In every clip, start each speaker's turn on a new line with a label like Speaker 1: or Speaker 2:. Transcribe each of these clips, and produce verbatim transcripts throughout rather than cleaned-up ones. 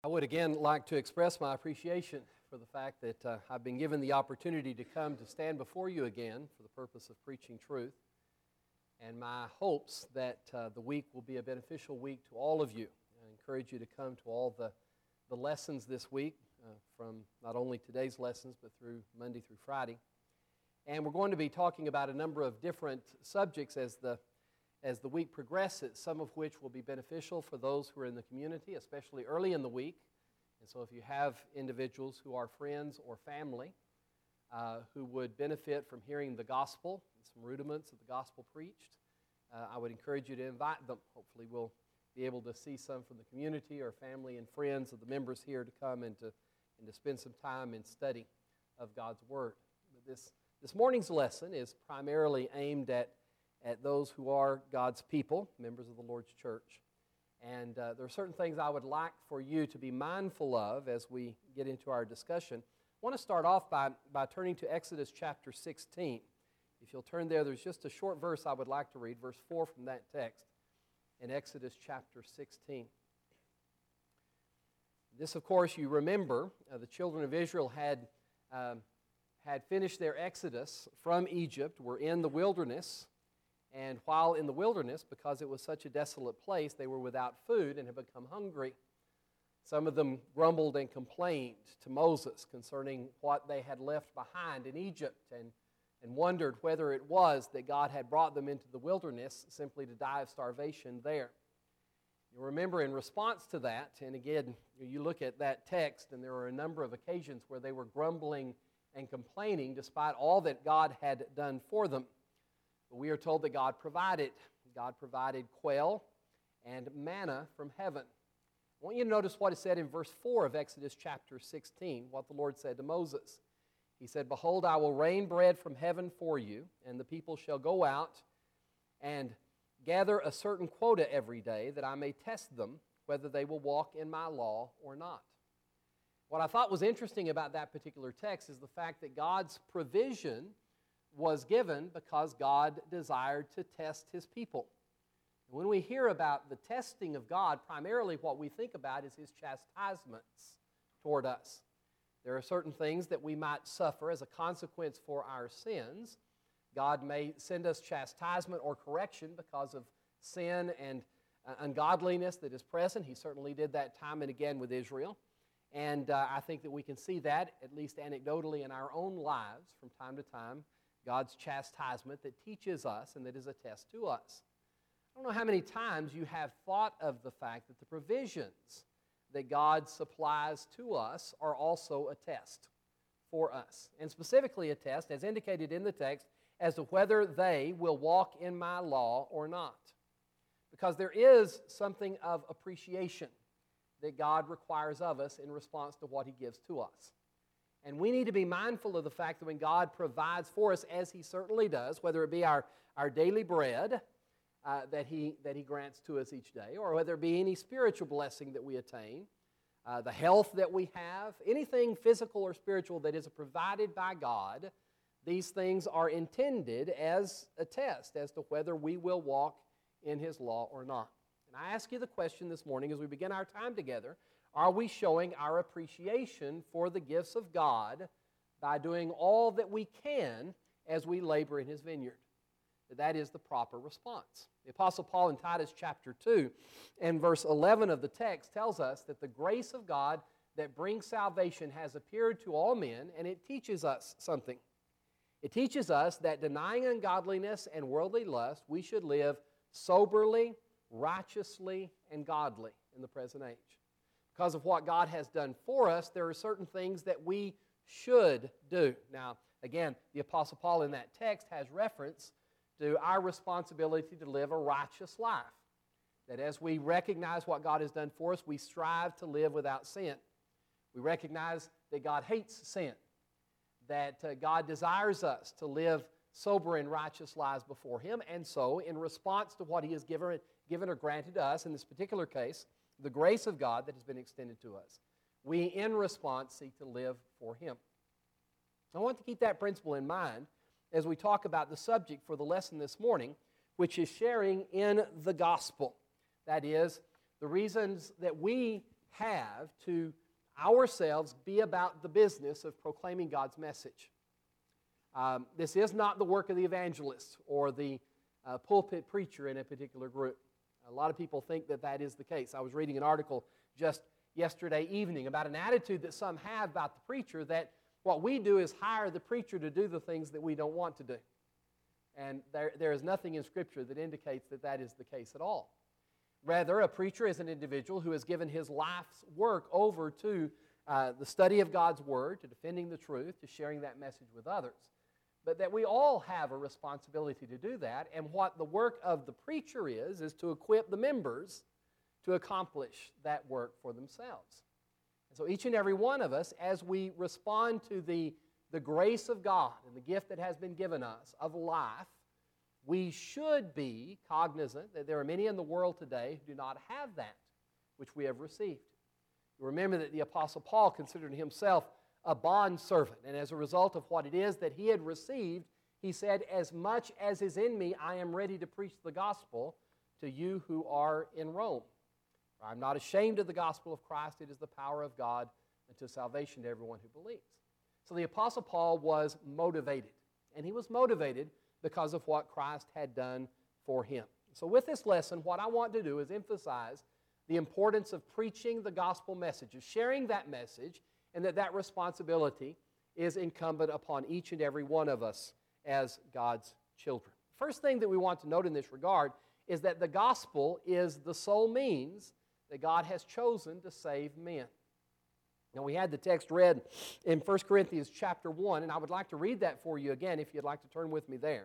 Speaker 1: I would again like to express my appreciation for the fact that uh, I've been given the opportunity to come to stand before you again for the purpose of preaching truth, and my hopes that uh, the week will be a beneficial week to all of you. I encourage you to come to all the, the lessons this week, uh, from not only today's lessons but through Monday through Friday. And we're going to be talking about a number of different subjects as the as the week progresses, some of which will be beneficial for those who are in the community, especially early in the week. And so if you have individuals who are friends or family uh, who would benefit from hearing the gospel, some rudiments of the gospel preached, uh, I would encourage you to invite them. Hopefully we'll be able to see some from the community or family and friends of the members here to come and to, and to spend some time in study of God's Word. But this, this morning's lesson is primarily aimed at at those who are God's people, members of the Lord's church. And uh, there are certain things I would like for you to be mindful of as we get into our discussion. I want to start off by, by turning to Exodus chapter sixteen. If you'll turn there, there's just a short verse I would like to read, verse four from that text in Exodus chapter sixteen. This, of course, you remember, uh, the children of Israel had, um, had finished their exodus from Egypt, were in the wilderness. And while in the wilderness, because it was such a desolate place, they were without food and had become hungry. Some of them grumbled and complained to Moses concerning what they had left behind in Egypt and, and wondered whether it was that God had brought them into the wilderness simply to die of starvation there. You remember in response to that, and again, you look at that text, and there were a number of occasions where they were grumbling and complaining despite all that God had done for them. But we are told that God provided. God provided quail and manna from heaven. I want you to notice what is said in verse four of Exodus chapter sixteen, what the Lord said to Moses. He said, "Behold, I will rain bread from heaven for you, and the people shall go out and gather a certain quota every day, that I may test them, whether they will walk in my law or not." What I thought was interesting about that particular text is the fact that God's provision was given because God desired to test His people. And when we hear about the testing of God, primarily what we think about is His chastisements toward us. There are certain things that we might suffer as a consequence for our sins. God may send us chastisement or correction because of sin and uh, ungodliness that is present. He certainly did that time and again with Israel. And uh, I think that we can see that, at least anecdotally, in our own lives from time to time. God's chastisement that teaches us and that is a test to us. I don't know how many times you have thought of the fact that the provisions that God supplies to us are also a test for us. And specifically a test, as indicated in the text, as to whether they will walk in my law or not. Because there is something of appreciation that God requires of us in response to what He gives to us. And we need to be mindful of the fact that when God provides for us, as He certainly does, whether it be our, our daily bread uh, that, he, that He grants to us each day, or whether it be any spiritual blessing that we attain, uh, the health that we have, anything physical or spiritual that is provided by God, these things are intended as a test as to whether we will walk in His law or not. And I ask you the question this morning as we begin our time together, are we showing our appreciation for the gifts of God by doing all that we can as we labor in His vineyard? That is the proper response. The Apostle Paul in Titus chapter two and verse eleven of the text tells us that the grace of God that brings salvation has appeared to all men, and it teaches us something. It teaches us that denying ungodliness and worldly lust, we should live soberly, righteously, and godly in the present age. Because of what God has done for us, there are certain things that we should do. Now, again, the Apostle Paul in that text has reference to our responsibility to live a righteous life. That as we recognize what God has done for us, we strive to live without sin. We recognize that God hates sin. That uh, God desires us to live sober and righteous lives before Him. And so, in response to what He has given, given or granted to us, in this particular case, the grace of God that has been extended to us, we in response seek to live for Him. I want to keep that principle in mind as we talk about the subject for the lesson this morning, which is sharing in the gospel. That is, the reasons that we have to ourselves be about the business of proclaiming God's message. Um, this is not the work of the evangelist or the uh, pulpit preacher in a particular group. A lot of people think that that is the case. I was reading an article just yesterday evening about an attitude that some have about the preacher, that what we do is hire the preacher to do the things that we don't want to do. And there, there is nothing in Scripture that indicates that that is the case at all. Rather, a preacher is an individual who has given his life's work over to uh, the study of God's Word, to defending the truth, to sharing that message with others. But that we all have a responsibility to do that, and what the work of the preacher is, is to equip the members to accomplish that work for themselves. And so each and every one of us, as we respond to the, the grace of God and the gift that has been given us of life, we should be cognizant that there are many in the world today who do not have that which we have received. You remember that the Apostle Paul considered himself a bondservant, and as a result of what it is that he had received, he said, "As much as is in me, I am ready to preach the gospel to you who are in Rome. I'm not ashamed of the gospel of Christ. It is the power of God unto salvation to everyone who believes." So the Apostle Paul was motivated, and he was motivated because of what Christ had done for him. So with this lesson, what I want to do is emphasize the importance of preaching the gospel message, of sharing that message, and that that responsibility is incumbent upon each and every one of us as God's children. First thing that we want to note in this regard is that the gospel is the sole means that God has chosen to save men. Now, we had the text read in First Corinthians chapter one, and I would like to read that for you again if you'd like to turn with me there.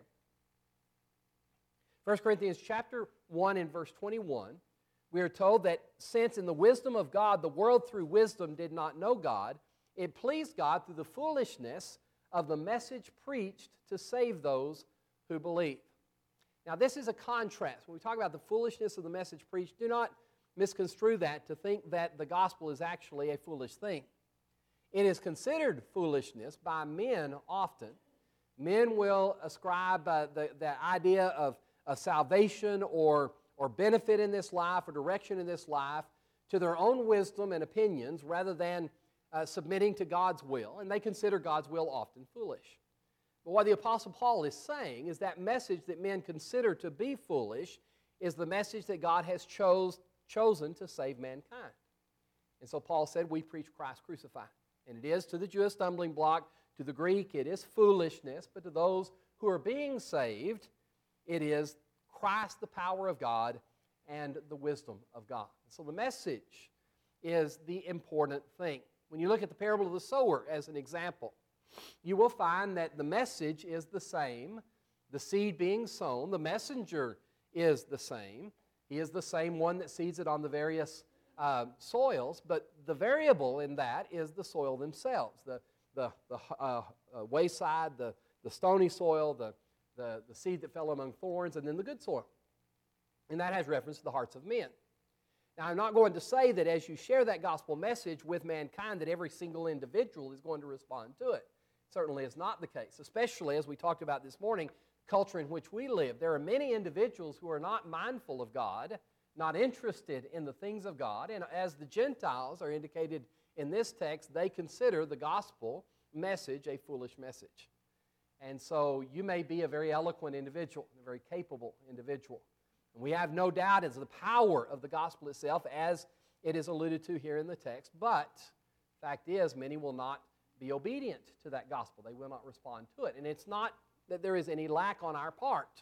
Speaker 1: First Corinthians chapter one and verse twenty-one, we are told that since in the wisdom of God the world through wisdom did not know God, it pleased God through the foolishness of the message preached to save those who believe. Now, this is a contrast. When we talk about the foolishness of the message preached, do not misconstrue that to think that the gospel is actually a foolish thing. It is considered foolishness by men often. Men will ascribe uh, the, the idea of, of salvation or, or benefit in this life or direction in this life to their own wisdom and opinions rather than uh, submitting to God's will, and they consider God's will often foolish. But what the Apostle Paul is saying is that message that men consider to be foolish is the message that God has chose chosen to save mankind. And so Paul said, we preach Christ crucified. And it is to the Jew a stumbling block, to the Greek it is foolishness, but to those who are being saved, it is Christ, the power of God, and the wisdom of God. And so the message is the important thing. When you look at the parable of the sower as an example, you will find that the message is the same, the seed being sown, the messenger is the same. He is the same one that seeds it on the various uh, soils, but the variable in that is the soil themselves, the, the, the uh, uh, wayside, the, the stony soil, the, the, the seed that fell among thorns, and then the good soil. And that has reference to the hearts of men. Now, I'm not going to say that as you share that gospel message with mankind that every single individual is going to respond to it. Certainly is not the case, especially as we talked about this morning, culture in which we live. There are many individuals who are not mindful of God, not interested in the things of God, and as the Gentiles are indicated in this text, they consider the gospel message a foolish message. And so you may be a very eloquent individual, a very capable individual. And we have no doubt as the power of the gospel itself, as it is alluded to here in the text, but the fact is many will not be obedient to that gospel. They will not respond to it. And it's not that there is any lack on our part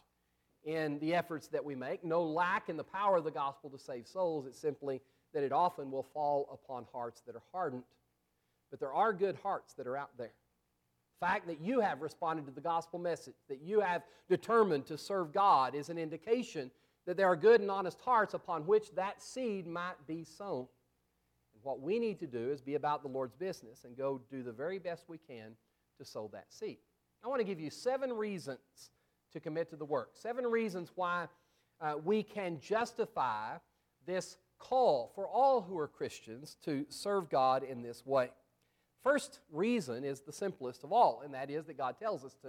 Speaker 1: in the efforts that we make, no lack in the power of the gospel to save souls. It's simply that it often will fall upon hearts that are hardened. But there are good hearts that are out there. The fact that you have responded to the gospel message, that you have determined to serve God, is an indication that there are good and honest hearts upon which that seed might be sown. And what we need to do is be about the Lord's business and go do the very best we can to sow that seed. I want to give you seven reasons to commit to the work. Seven reasons why uh, we can justify this call for all who are Christians to serve God in this way. First reason is the simplest of all, and that is that God tells us to.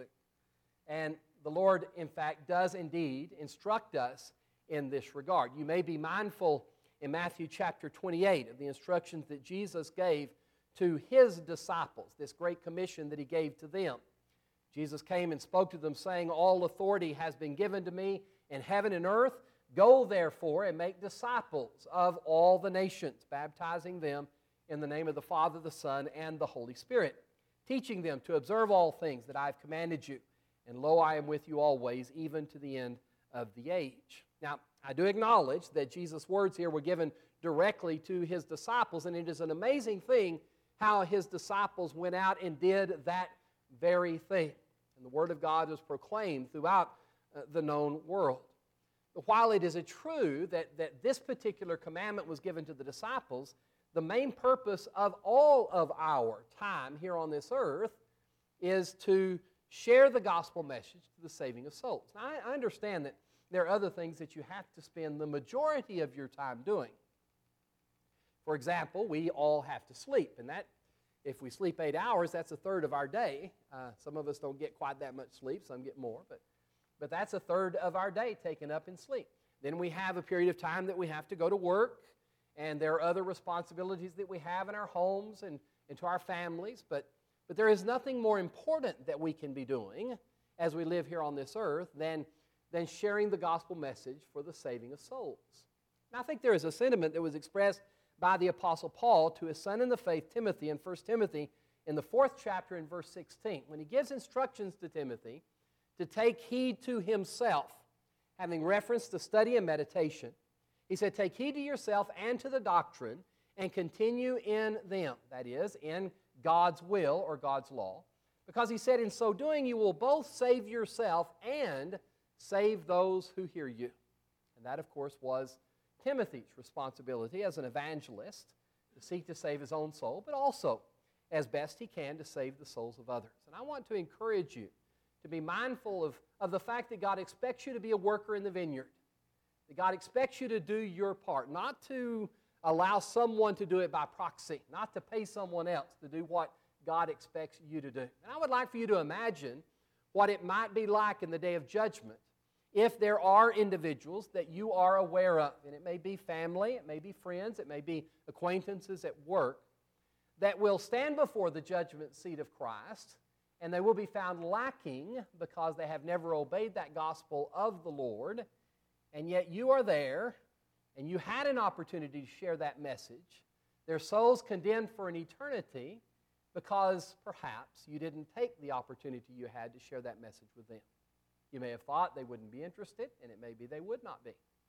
Speaker 1: And the Lord, in fact, does indeed instruct us in this regard. You may be mindful in Matthew chapter twenty-eight of the instructions that Jesus gave to His disciples, this great commission that He gave to them. Jesus came and spoke to them, saying, "All authority has been given to me in heaven and earth. Go, therefore, and make disciples of all the nations, baptizing them in the name of the Father, the Son, and the Holy Spirit, teaching them to observe all things that I have commanded you. And lo, I am with you always, even to the end of the age." Now, I do acknowledge that Jesus' words here were given directly to His disciples, and it is an amazing thing how His disciples went out and did that very thing. And the Word of God was proclaimed throughout uh, the known world. But while it is true that, that this particular commandment was given to the disciples, the main purpose of all of our time here on this earth is to share the gospel message to the saving of souls. Now, I, I understand that there are other things that you have to spend the majority of your time doing. For example, we all have to sleep, and that, if we sleep eight hours, that's a third of our day. Uh, some of us don't get quite that much sleep, some get more, but, but that's a third of our day taken up in sleep. Then we have a period of time that we have to go to work, and there are other responsibilities that we have in our homes and, and to our families, but, but there is nothing more important that we can be doing as we live here on this earth than, than sharing the gospel message for the saving of souls. And I think there is a sentiment that was expressed by the Apostle Paul to his son in the faith, Timothy, in First Timothy, in the fourth chapter in verse sixteen, when he gives instructions to Timothy to take heed to himself, having reference to study and meditation. He said, "Take heed to yourself and to the doctrine, and continue in them," that is, in God's will or God's law, because he said, "In so doing you will both save yourself and save those who hear you." And that, of course, was Timothy's responsibility as an evangelist to seek to save his own soul, but also, as best he can, to save the souls of others. And I want to encourage you to be mindful of, of the fact that God expects you to be a worker in the vineyard, that God expects you to do your part, not to allow someone to do it by proxy, not to pay someone else to do what God expects you to do. And I would like for you to imagine what it might be like in the day of judgment if there are individuals that you are aware of, and it may be family, it may be friends, it may be acquaintances at work, that will stand before the judgment seat of Christ, and they will be found lacking because they have never obeyed that gospel of the Lord, and yet you are there, and you had an opportunity to share that message. Their souls condemned for an eternity because perhaps you didn't take the opportunity you had to share that message with them. You may have thought they wouldn't be interested, and it may be they would not be.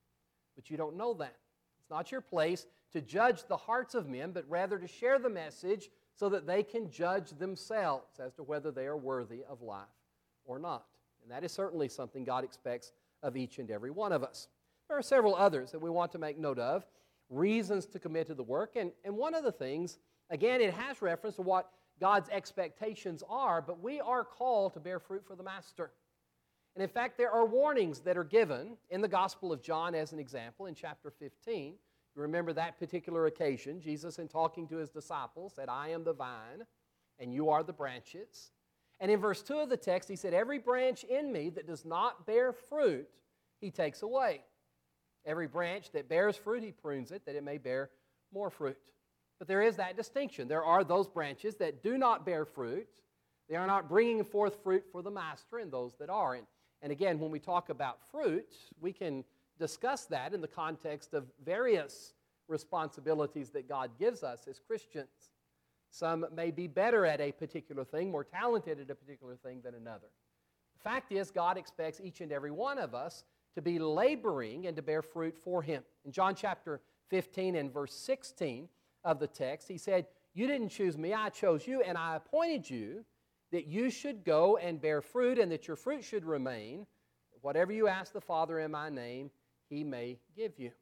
Speaker 1: But you don't know that. It's not your place to judge the hearts of men, but rather to share the message so that they can judge themselves as to whether they are worthy of life or not. And that is certainly something God expects of each and every one of us. There are several others that we want to make note of, reasons to commit to the work. And, and one of the things, again, it has reference to what God's expectations are, but we are called to bear fruit for the Master. And in fact, there are warnings that are given in the Gospel of John as an example in chapter fifteen. You remember that particular occasion, Jesus, in talking to his disciples, said, "I am the vine, and you are the branches." And in verse two of the text, he said, "Every branch in me that does not bear fruit, he takes away. Every branch that bears fruit, he prunes it, that it may bear more fruit." But there is that distinction. There are those branches that do not bear fruit. They are not bringing forth fruit for the Master, and those that are. And And again, when we talk about fruit, we can discuss that in the context of various responsibilities that God gives us as Christians. Some may be better at a particular thing, more talented at a particular thing than another. The fact is, God expects each and every one of us to be laboring and to bear fruit for Him. In John chapter fifteen and verse sixteen of the text, He said, "You didn't choose me, I chose you, and I appointed you that you should go and bear fruit, and that your fruit should remain. Whatever you ask the Father in my name, He may give you."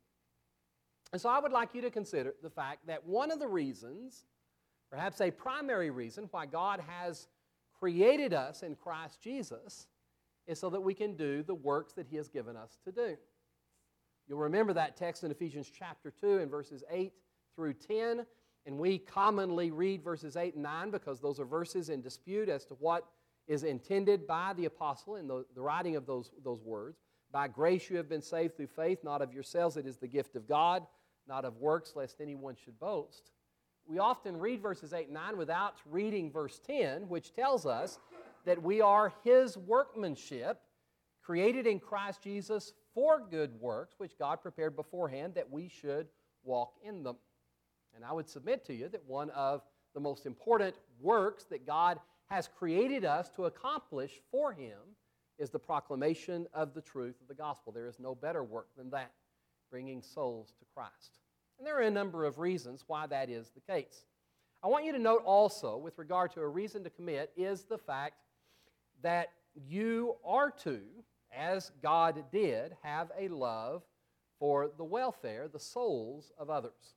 Speaker 1: And so I would like you to consider the fact that one of the reasons, perhaps a primary reason, why God has created us in Christ Jesus is so that we can do the works that He has given us to do. You'll remember that text in Ephesians chapter two and verses eight through ten. And we commonly read verses eight and nine because those are verses in dispute as to what is intended by the apostle in the, the writing of those, those words. "By grace you have been saved through faith, not of yourselves, it is the gift of God, not of works, lest anyone should boast. We often read verses eight and nine without reading verse ten, which tells us that we are His workmanship, created in Christ Jesus for good works, which God prepared beforehand that we should walk in them. And I would submit to you that one of the most important works that God has created us to accomplish for Him is the proclamation of the truth of the gospel. There is no better work than that, bringing souls to Christ. And there are a number of reasons why that is the case. I want you to note also, with regard to a reason to commit, is the fact that you are to, as God did, have a love for the welfare, the souls of others.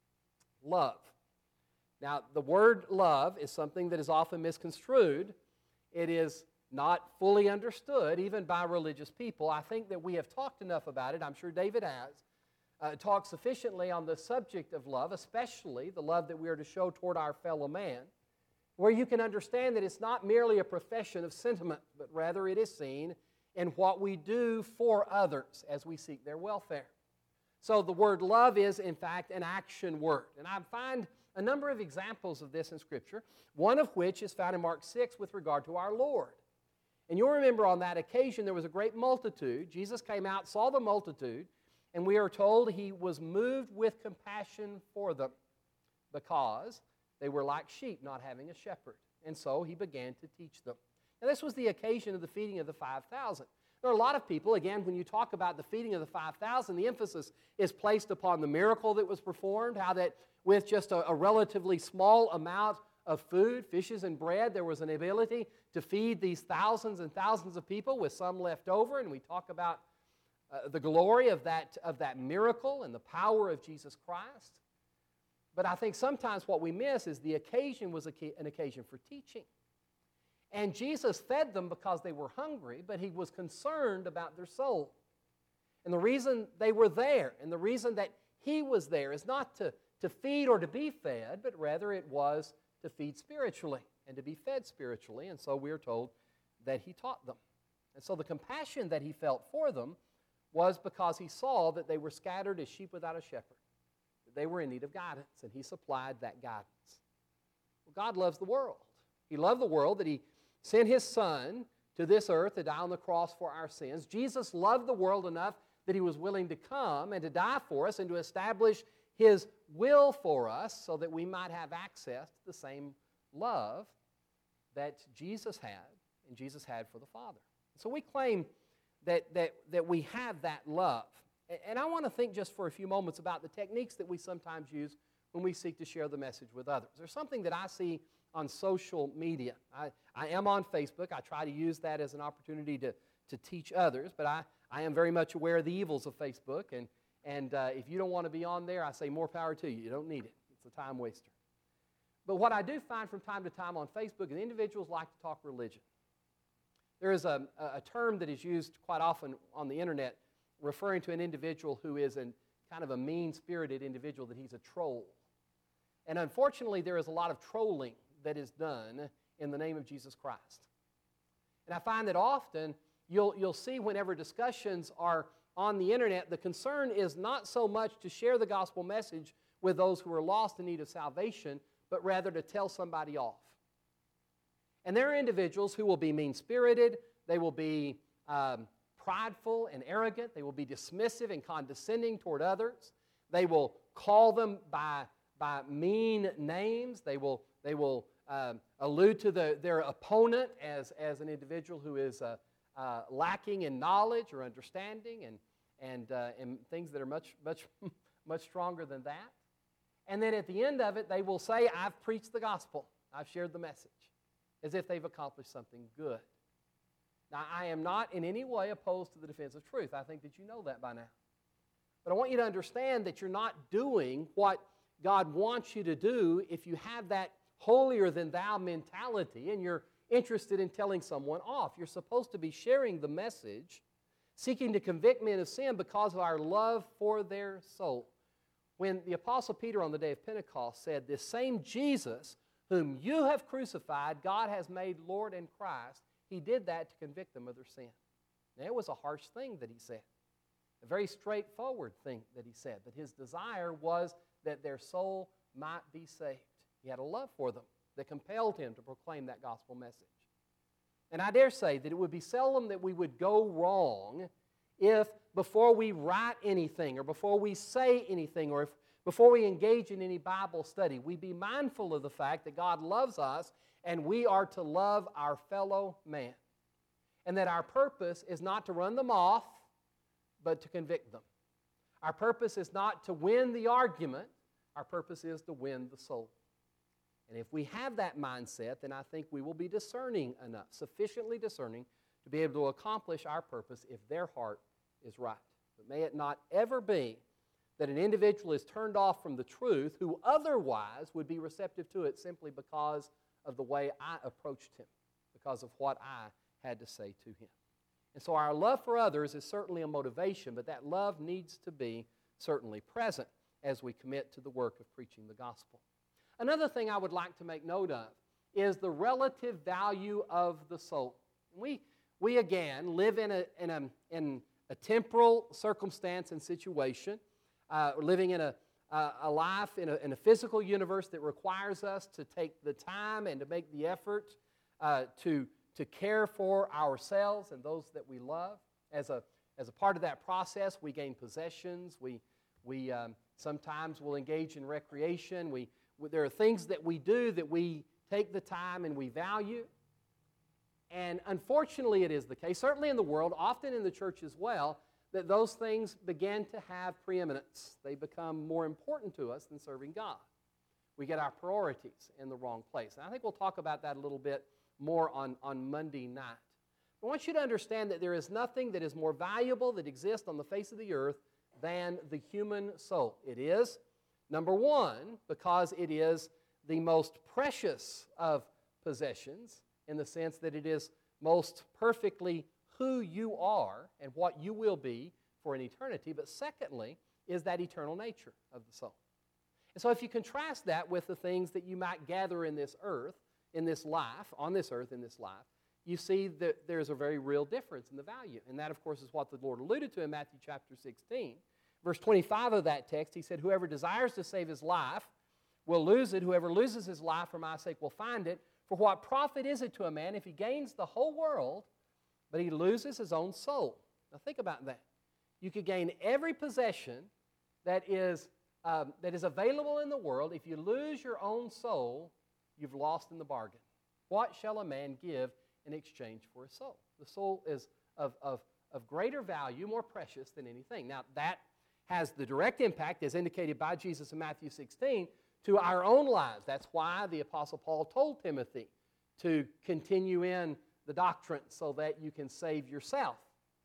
Speaker 1: Love. Now, the word love is something that is often misconstrued. It is not fully understood, even by religious people. I think that we have talked enough about it. I'm sure David has. Uh, talked sufficiently on the subject of love, especially the love that we are to show toward our fellow man, where you can understand that it's not merely a profession of sentiment, but rather it is seen in what we do for others as we seek their welfare. So the word love is, in fact, an action word. And I find a number of examples of this in Scripture, one of which is found in Mark six with regard to our Lord. And you'll remember on that occasion there was a great multitude. Jesus came out, saw the multitude, and we are told He was moved with compassion for them because they were like sheep not having a shepherd. And so He began to teach them. Now, this was the occasion of the feeding of the five thousand. There are a lot of people, again, when you talk about the feeding of the five thousand, the emphasis is placed upon the miracle that was performed, how that with just a, a relatively small amount of food, fishes and bread, there was an ability to feed these thousands and thousands of people with some left over, and we talk about uh, the glory of that, of that miracle and the power of Jesus Christ. But I think sometimes what we miss is the occasion was a, an occasion for teaching. And Jesus fed them because they were hungry, but He was concerned about their soul. And the reason they were there, and the reason that He was there is not to, to feed or to be fed, but rather it was to feed spiritually and to be fed spiritually. And so we are told that He taught them. And so the compassion that He felt for them was because He saw that they were scattered as sheep without a shepherd, that they were in need of guidance, and He supplied that guidance. Well, God loves the world. He loved the world that He sent His Son to this earth to die on the cross for our sins. Jesus loved the world enough that He was willing to come and to die for us and to establish His will for us so that we might have access to the same love that Jesus had and Jesus had for the Father. So we claim that, that, that we have that love. And I want to think just for a few moments about the techniques that we sometimes use when we seek to share the message with others. There's something that I see on social media. I, I am on Facebook. I try to use that as an opportunity to, to teach others, but I, I am very much aware of the evils of Facebook, and, and uh, if you don't want to be on there, I say more power to you. You don't need it. It's a time waster. But what I do find from time to time on Facebook is individuals like to talk religion. There is a, a term that is used quite often on the internet referring to an individual who is an, kind of a mean-spirited individual, that he's a troll. And unfortunately, there is a lot of trolling that is done in the name of Jesus Christ. And I find that often you'll, you'll see whenever discussions are on the internet, the concern is not so much to share the gospel message with those who are lost in need of salvation, but rather to tell somebody off. And there are individuals who will be mean-spirited, they will be um, prideful and arrogant, they will be dismissive and condescending toward others, they will call them by, by mean names, they will, they will um, allude to the, their opponent as, as an individual who is uh, uh, lacking in knowledge or understanding, and, and, uh, and things that are much, much, much stronger than that. And then at the end of it, they will say, I've preached the gospel, I've shared the message, as if they've accomplished something good. Now, I am not in any way opposed to the defense of truth. I think that you know that by now. But I want you to understand that you're not doing what God wants you to do if you have that holier-than-thou mentality and you're interested in telling someone off. You're supposed to be sharing the message, seeking to convict men of sin because of our love for their soul. When the Apostle Peter on the day of Pentecost said, this same Jesus whom you have crucified, God has made Lord and Christ, he did that to convict them of their sin. Now, it was a harsh thing that he said. A very straightforward thing that he said, that his desire was that their soul might be saved. He had a love for them that compelled him to proclaim that gospel message. And I dare say that it would be seldom that we would go wrong if before we write anything or before we say anything or if before we engage in any Bible study, we be mindful of the fact that God loves us and we are to love our fellow man. And that our purpose is not to run them off, but to convict them. Our purpose is not to win the argument. Our purpose is to win the soul. And if we have that mindset, then I think we will be discerning enough, sufficiently discerning, to be able to accomplish our purpose if their heart is right. But may it not ever be that an individual is turned off from the truth who otherwise would be receptive to it simply because of the way I approached him, because of what I had to say to him. And so our love for others is certainly a motivation, but that love needs to be certainly present as we commit to the work of preaching the gospel. Another thing I would like to make note of is the relative value of the soul. We, we again, live in a, in a, in a temporal circumstance and situation, uh, living in a, uh, a life in a, in a physical universe that requires us to take the time and to make the effort uh, to, to care for ourselves and those that we love. As a, as a part of that process, we gain possessions. We, we um, sometimes will engage in recreation. We There are things that we do that we take the time and we value. And unfortunately, it is the case, certainly in the world, often in the church as well, that those things begin to have preeminence. They become more important to us than serving God. We get our priorities in the wrong place. And I think we'll talk about that a little bit more on, on Monday night. I want you to understand that there is nothing that is more valuable that exists on the face of the earth than the human soul. It is, number one, because it is the most precious of possessions in the sense that it is most perfectly who you are and what you will be for an eternity. But secondly, is that eternal nature of the soul. And so if you contrast that with the things that you might gather in this earth, in this life, on this earth, in this life, you see that there's a very real difference in the value. And that, of course, is what the Lord alluded to in Matthew chapter sixteen. Verse twenty-five of that text, he said, "Whoever desires to save his life will lose it. Whoever loses his life for my sake will find it. For what profit is it to a man if he gains the whole world, but he loses his own soul?" Now think about that. You could gain every possession that is, um, that is available in the world. If you lose your own soul, you've lost in the bargain. What shall a man give in exchange for his soul? The soul is of, of, of greater value, more precious than anything. Now that has the direct impact, as indicated by Jesus in Matthew sixteen, to our own lives. That's why the Apostle Paul told Timothy to continue in the doctrine so that you can save yourself.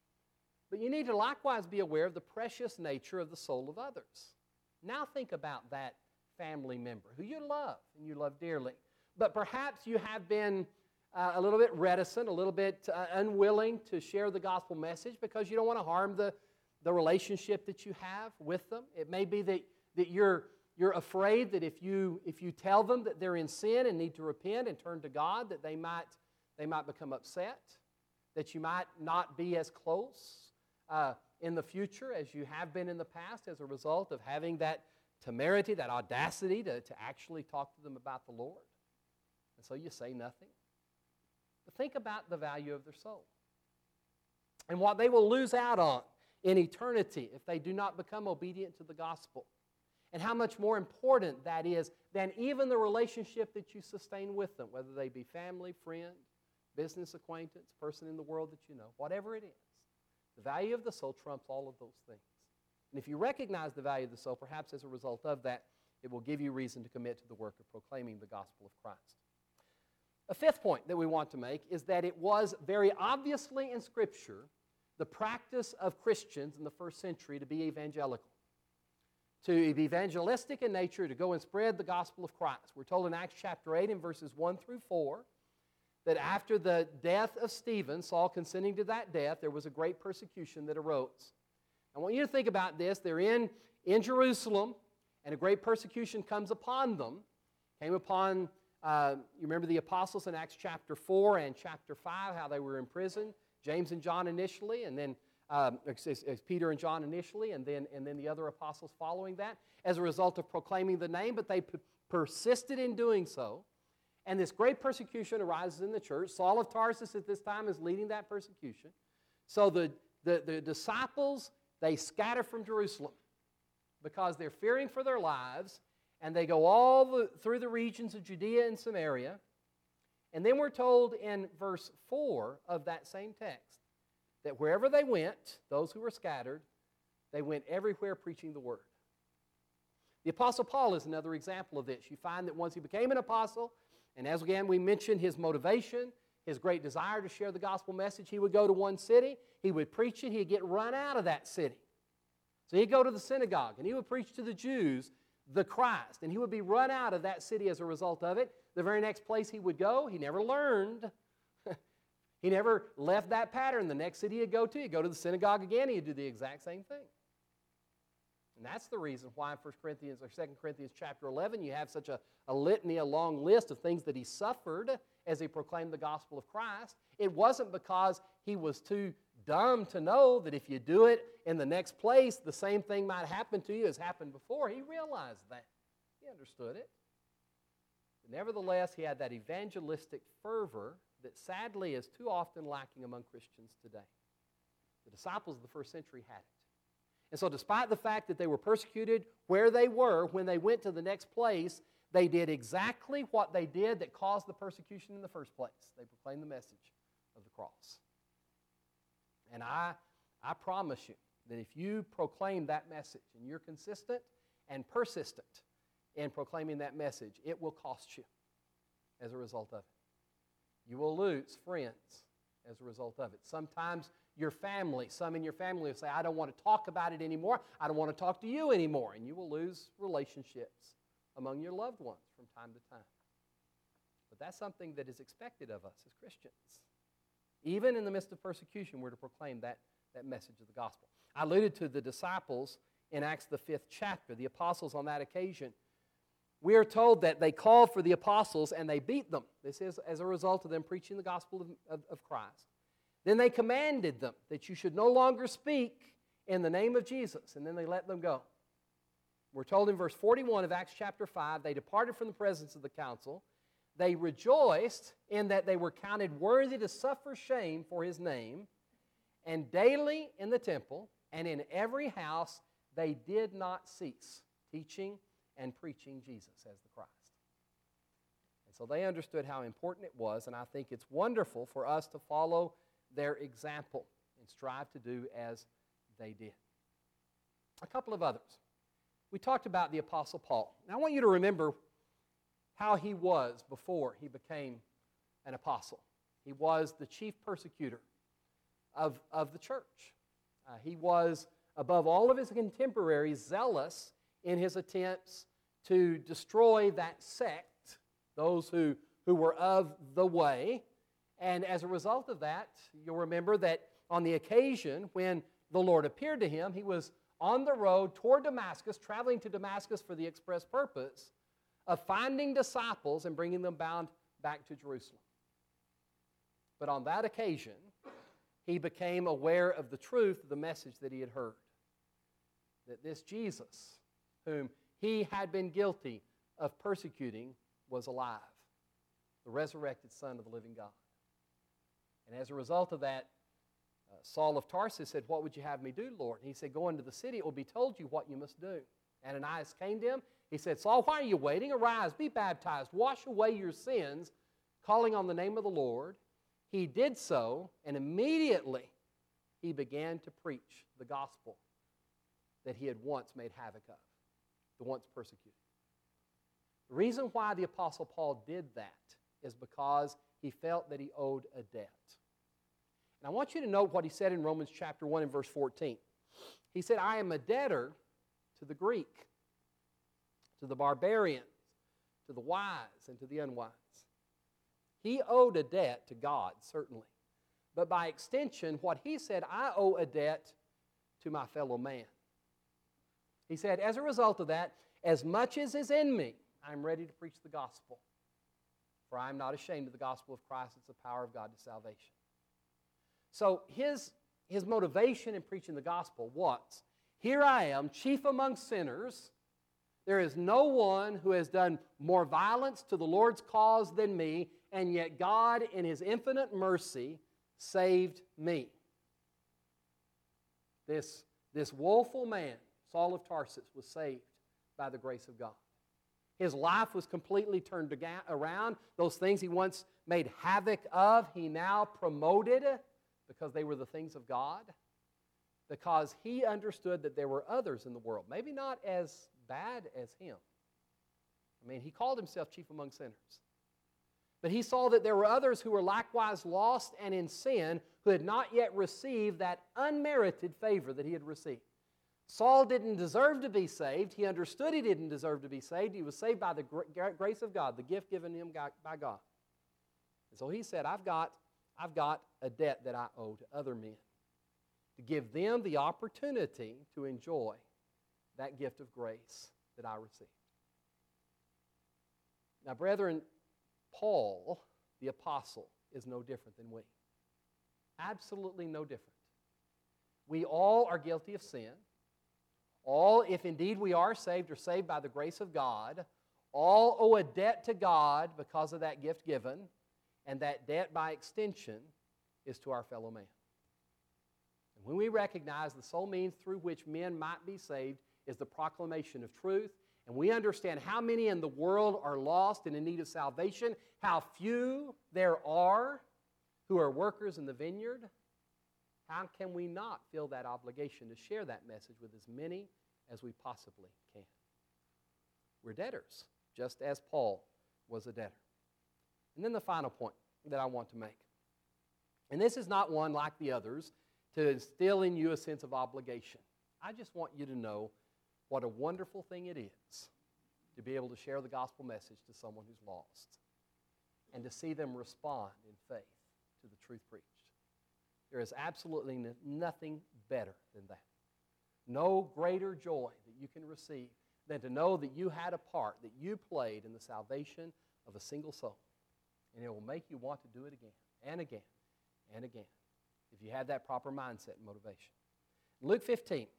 Speaker 1: But you need to likewise be aware of the precious nature of the soul of others. Now think about that family member who you love and you love dearly. But perhaps you have been uh, a little bit reticent, a little bit uh, unwilling to share the gospel message because you don't want to harm the, the relationship that you have with them. It may be that, that you're You're afraid that if you, if you tell them that they're in sin and need to repent and turn to God, that they might, they might become upset, that you might not be as close uh, in the future as you have been in the past as a result of having that temerity, that audacity to, to actually talk to them about the Lord. And so you say nothing. But think about the value of their soul and what they will lose out on in eternity if they do not become obedient to the gospel. And how much more important that is than even the relationship that you sustain with them, whether they be family, friend, business acquaintance, person in the world that you know, whatever it is. The value of the soul trumps all of those things. And if you recognize the value of the soul, perhaps as a result of that, it will give you reason to commit to the work of proclaiming the gospel of Christ. A fifth point that we want to make is that it was very obviously in Scripture the practice of Christians in the first century to be evangelical, to be evangelistic in nature, to go and spread the gospel of Christ. We're told in Acts chapter eight in verses one through four that after the death of Stephen, Saul consenting to that death, there was a great persecution that arose. I want you to think about this. They're in, in Jerusalem, and a great persecution comes upon them. Came upon, uh, you remember the apostles in Acts chapter four and chapter five, how they were imprisoned. James and John initially, and then um, as, as Peter and John initially, and then, and then the other apostles following that, as a result of proclaiming the name, but they p- persisted in doing so. And this great persecution arises in the church. Saul of Tarsus at this time is leading that persecution. So the, the, the disciples, they scatter from Jerusalem because they're fearing for their lives, and they go all the, through the regions of Judea and Samaria. And then we're told in verse four of that same text that wherever they went, those who were scattered, they went everywhere preaching the word. The Apostle Paul is another example of this. You find that once he became an apostle, and as again we mentioned his motivation, his great desire to share the gospel message, he would go to one city, he would preach it, he'd get run out of that city. So he'd go to the synagogue, and he would preach to the Jews the Christ, and he would be run out of that city as a result of it. The very next place he would go, he never learned. He never left that pattern. The next city he'd go to, he'd go to the synagogue again, he'd do the exact same thing. And that's the reason why in First Corinthians or Second Corinthians chapter eleven you have such a, a litany, a long list of things that he suffered as he proclaimed the gospel of Christ. It wasn't because he was too dumb to know that if you do it in the next place, the same thing might happen to you as happened before. He realized that. He understood it. But nevertheless, he had that evangelistic fervor that sadly is too often lacking among Christians today. The disciples of the first century had it. And so despite the fact that they were persecuted where they were, when they went to the next place, they did exactly what they did that caused the persecution in the first place. They proclaimed the message of the cross. And I, I promise you that if you proclaim that message and you're consistent and persistent in proclaiming that message, it will cost you as a result of it. You will lose friends as a result of it. Sometimes your family, some in your family will say, I don't want to talk about it anymore. I don't want to talk to you anymore. And you will lose relationships among your loved ones from time to time. But that's something that is expected of us as Christians. Even in the midst of persecution, we're to proclaim that, that message of the gospel. I alluded to the disciples in Acts the fifth chapter, the apostles on that occasion. We are told that they called for the apostles and they beat them. This is as a result of them preaching the gospel of, of, of Christ. Then they commanded them that you should no longer speak in the name of Jesus, and then they let them go. We're told in verse forty-one of Acts chapter five, they departed from the presence of the council. They rejoiced in that they were counted worthy to suffer shame for his name, and daily in the temple and in every house they did not cease teaching and preaching Jesus as the Christ. And so they understood how important it was, and I think it's wonderful for us to follow their example and strive to do as they did. A couple of others. We talked about the Apostle Paul. Now I want you to remember how he was before he became an apostle. He was the chief persecutor of, of the church. Uh, he was, above all of his contemporaries, zealous in his attempts to destroy that sect, those who, who were of the way. And as a result of that, you'll remember that on the occasion when the Lord appeared to him, he was on the road toward Damascus, traveling to Damascus for the express purpose of finding disciples and bringing them bound back to Jerusalem. But on that occasion, he became aware of the truth of the message that he had heard. That this Jesus, whom he had been guilty of persecuting, was alive. The resurrected Son of the living God. And as a result of that, uh, Saul of Tarsus said, what would you have me do, Lord? And he said, go into the city, it will be told you what you must do. Ananias came to him. He said, Saul, why are you waiting? Arise, be baptized, wash away your sins, calling on the name of the Lord. He did so, and immediately he began to preach the gospel that he had once made havoc of, the once persecuted. The reason why the Apostle Paul did that is because he felt that he owed a debt. And I want you to note what he said in Romans chapter one and verse fourteen. He said, I am a debtor to the Greek, to the barbarians, to the wise, and to the unwise. He owed a debt to God, certainly. But by extension, what he said, I owe a debt to my fellow man. He said, as a result of that, as much as is in me, I'm ready to preach the gospel. For I am not ashamed of the gospel of Christ. It's the power of God to salvation. So his his motivation in preaching the gospel was, here I am, chief among sinners. There is no one who has done more violence to the Lord's cause than me, and yet God, in His infinite mercy, saved me. This, this woeful man, Saul of Tarsus, was saved by the grace of God. His life was completely turned around. Those things he once made havoc of, he now promoted because they were the things of God. Because he understood that there were others in the world, maybe not as bad as him. I mean, he called himself chief among sinners. But he saw that there were others who were likewise lost and in sin, who had not yet received that unmerited favor that he had received. Saul didn't deserve to be saved. He understood he didn't deserve to be saved. He was saved by the grace of God, the gift given him by God. And so he said, I've got, I've got a debt that I owe to other men, to give them the opportunity to enjoy that gift of grace that I received. Now, brethren, Paul, the apostle, is no different than we. Absolutely no different. We all are guilty of sin. All, if indeed we are saved, are saved by the grace of God. All owe a debt to God because of that gift given, and that debt, by extension, is to our fellow man. And when we recognize the sole means through which men might be saved is the proclamation of truth, and we understand how many in the world are lost and in need of salvation, how few there are who are workers in the vineyard, how can we not feel that obligation to share that message with as many as we possibly can? We're debtors, just as Paul was a debtor. And then the final point that I want to make, and this is not one like the others to instill in you a sense of obligation. I just want you to know what a wonderful thing it is to be able to share the gospel message to someone who's lost and to see them respond in faith to the truth preached. There is absolutely nothing better than that. No greater joy that you can receive than to know that you had a part, that you played in the salvation of a single soul. And it will make you want to do it again and again and again if you have that proper mindset and motivation. Luke fifteen,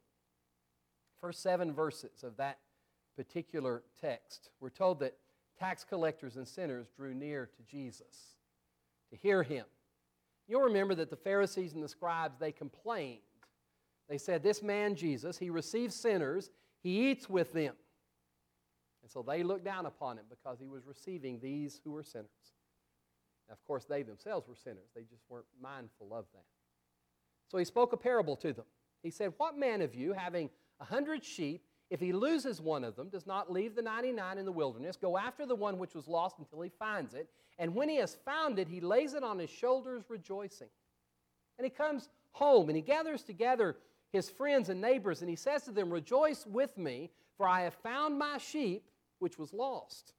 Speaker 1: first seven verses of that particular text, we're told that tax collectors and sinners drew near to Jesus to hear him. You'll remember that the Pharisees and the scribes, they complained. They said, this man Jesus, he receives sinners, he eats with them. And so they looked down upon him because he was receiving these who were sinners. Now, of course, they themselves were sinners. They just weren't mindful of that. So he spoke a parable to them. He said, what man of you, having a hundred sheep, if he loses one of them, does not leave the ninety-nine in the wilderness, go after the one which was lost until he finds it, and when he has found it, he lays it on his shoulders rejoicing. And he comes home, and he gathers together his friends and neighbors, and he says to them, rejoice with me, for I have found my sheep which was lost.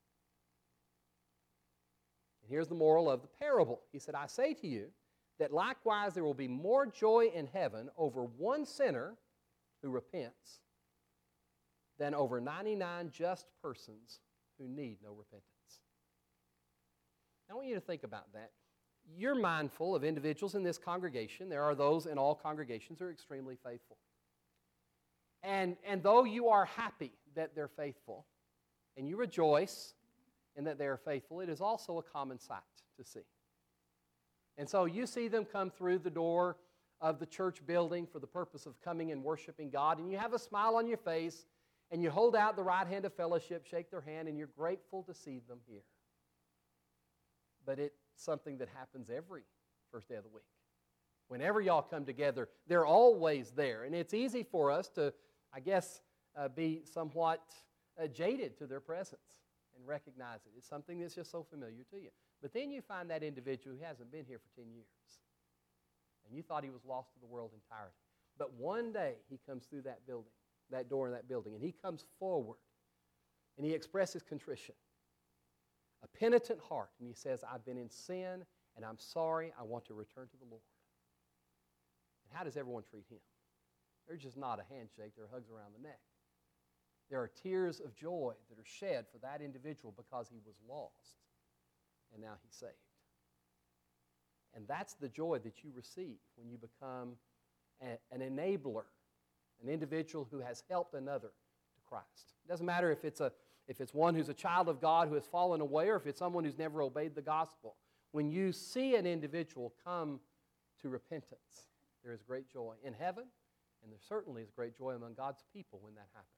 Speaker 1: And here's the moral of the parable. He said, I say to you that likewise there will be more joy in heaven over one sinner who repents than over ninety-nine just persons who need no repentance. I want you to think about that. You're mindful of individuals in this congregation. There are those in all congregations who are extremely faithful. And, and though you are happy that they're faithful, and you rejoice in that they are faithful, it is also a common sight to see. And so you see them come through the door of the church building for the purpose of coming and worshiping God, and you have a smile on your face, and you hold out the right hand of fellowship, shake their hand, and you're grateful to see them here. But it's something that happens every first day of the week. Whenever y'all come together, they're always there. And it's easy for us to, I guess, uh, be somewhat uh, jaded to their presence and recognize it. It's something that's just so familiar to you. But then you find that individual who hasn't been here for ten years. And you thought he was lost to the world entirely. But one day he comes through that building, that door in that building, and he comes forward and he expresses contrition, a penitent heart, and he says, I've been in sin and I'm sorry, I want to return to the Lord. And how does everyone treat him? There's just not a handshake, there are hugs around the neck. There are tears of joy that are shed for that individual because he was lost and now he's saved. And that's the joy that you receive when you become a- an enabler, an individual who has helped another to Christ. It doesn't matter if it's, a, if it's one who's a child of God who has fallen away or if it's someone who's never obeyed the gospel. When you see an individual come to repentance, there is great joy in heaven, and there certainly is great joy among God's people when that happens.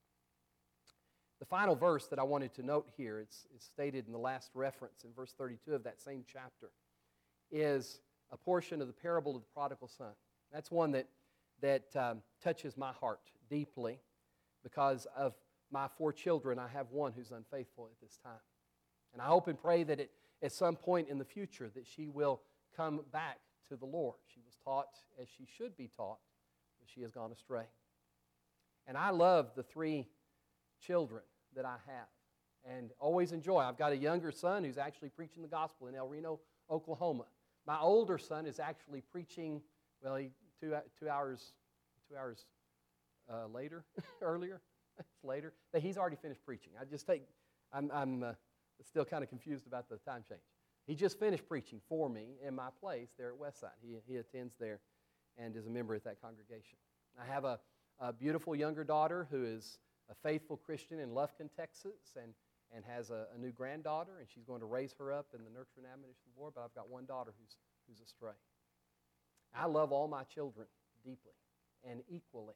Speaker 1: The final verse that I wanted to note here, it's, it's stated in the last reference in verse thirty-two of that same chapter, is a portion of the parable of the prodigal son. That's one that, that um, touches my heart deeply because of my four children. I have one who's unfaithful at this time. And I hope and pray that it, at some point in the future that she will come back to the Lord. She was taught as she should be taught, but she has gone astray. And I love the three children that I have and always enjoy. I've got a younger son who's actually preaching the gospel in El Reno, Oklahoma. My older son is actually preaching, well, he, two, two hours, two hours uh, later, earlier, it's later, but he's already finished preaching. I just take, I'm, I'm uh, still kind of confused about the time change. He just finished preaching for me in my place there at Westside. He, he attends there and is a member at that congregation. I have a, a beautiful younger daughter who is a faithful Christian in Lufkin, Texas, and, and has a, a new granddaughter, and she's going to raise her up in the nurture and admonition of the Lord, but I've got one daughter who's, who's astray. I love all my children deeply and equally.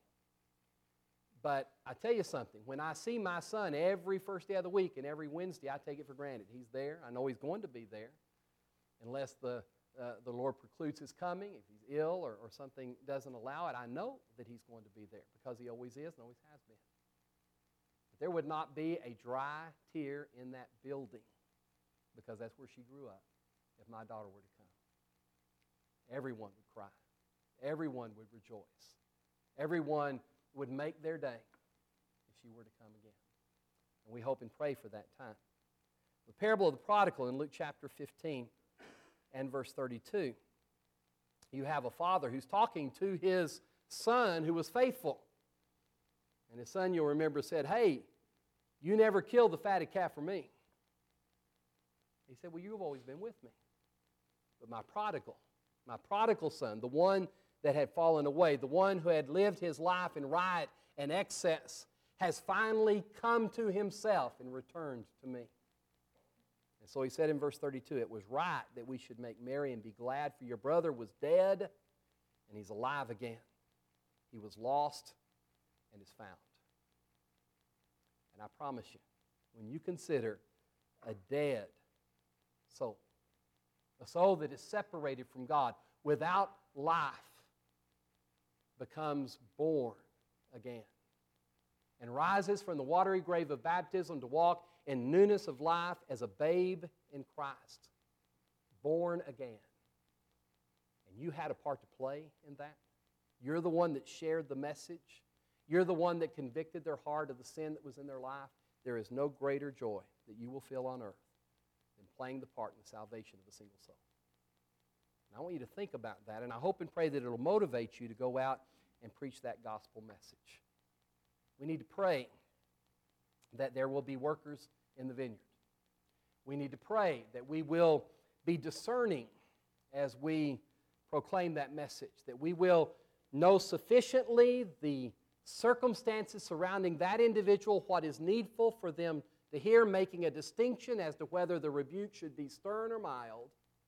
Speaker 1: But I tell you something, when I see my son every first day of the week and every Wednesday, I take it for granted. He's there. I know he's going to be there unless the, uh, the Lord precludes his coming. If he's ill or, or something doesn't allow it, I know that he's going to be there because he always is and always has been. But there would not be a dry tear in that building because that's where she grew up if my daughter were to come. Everyone would cry. Everyone would rejoice. Everyone would make their day if she were to come again. And we hope and pray for that time. The parable of the prodigal in Luke chapter fifteen and verse thirty-two. You have a father who's talking to his son who was faithful. And his son, you'll remember, said, "Hey, you never killed the fatted calf for me." He said, "Well, you've always been with me. But my prodigal, my prodigal son, the one that had fallen away, the one who had lived his life in riot and excess, has finally come to himself and returned to me." And so he said in verse thirty-two, "It was right that we should make merry and be glad, for your brother was dead, and he's alive again. He was lost and is found." And I promise you, when you consider a dead soul, a soul that is separated from God, without life, becomes born again and rises from the watery grave of baptism to walk in newness of life as a babe in Christ, born again. And you had a part to play in that. You're the one that shared the message. You're the one that convicted their heart of the sin that was in their life. There is no greater joy that you will feel on earth than playing the part in the salvation of a single soul. And I want you to think about that, and I hope and pray that it will motivate you to go out and preach that gospel message. We need to pray that there will be workers in the vineyard. We need to pray that we will be discerning as we proclaim that message, that we will know sufficiently the circumstances surrounding that individual, what is needful for them to hear, making a distinction as to whether the rebuke should be stern or mild.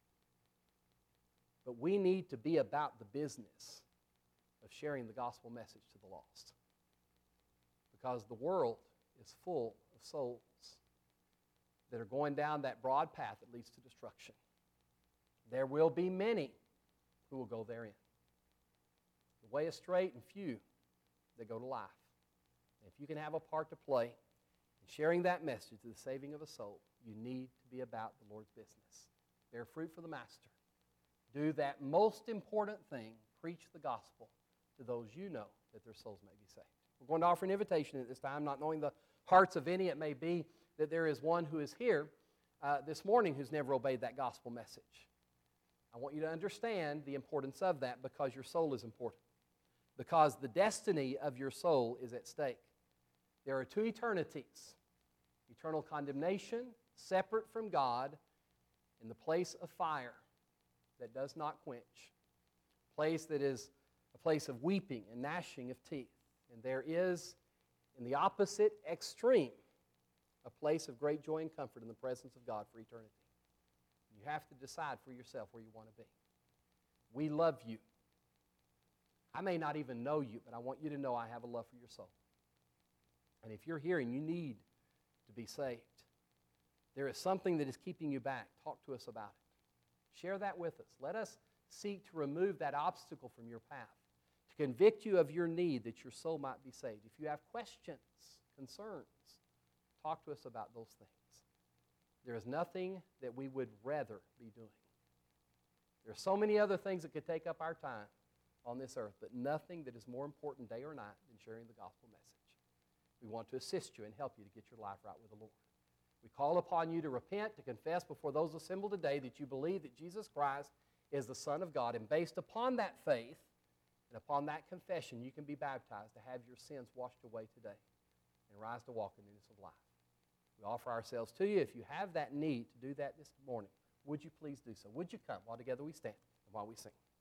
Speaker 1: But we need to be about the business of sharing the gospel message to the lost. Because the world is full of souls that are going down that broad path that leads to destruction. There will be many who will go therein. The way is straight and few that go to life. And if you can have a part to play in sharing that message to the saving of a soul, you need to be about the Lord's business. Bear fruit for the Master. Do that most important thing, preach the gospel to those you know that their souls may be saved. We're going to offer an invitation at this time, not knowing the hearts of any. It may be that there is one who is here uh, this morning who's never obeyed that gospel message. I want you to understand the importance of that because your soul is important. Because the destiny of your soul is at stake. There are two eternities. Eternal condemnation, separate from God, in the place of fire that does not quench. A place that is a place of weeping and gnashing of teeth. And there is, in the opposite extreme, a place of great joy and comfort in the presence of God for eternity. You have to decide for yourself where you want to be. We love you. I may not even know you, but I want you to know I have a love for your soul. And if you're here and you need to be saved, there is something that is keeping you back, talk to us about it. Share that with us. Let us seek to remove that obstacle from your path, to convict you of your need that your soul might be saved. If you have questions, concerns, talk to us about those things. There is nothing that we would rather be doing. There are so many other things that could take up our time on this earth, but nothing that is more important day or night than sharing the gospel message. We want to assist you and help you to get your life right with the Lord. We call upon you to repent, to confess before those assembled today that you believe that Jesus Christ is the Son of God, and based upon that faith and upon that confession, you can be baptized to have your sins washed away today and rise to walk in the newness of life. We offer ourselves to you. If you have that need to do that this morning, would you please do so? Would you come while together we stand and while we sing?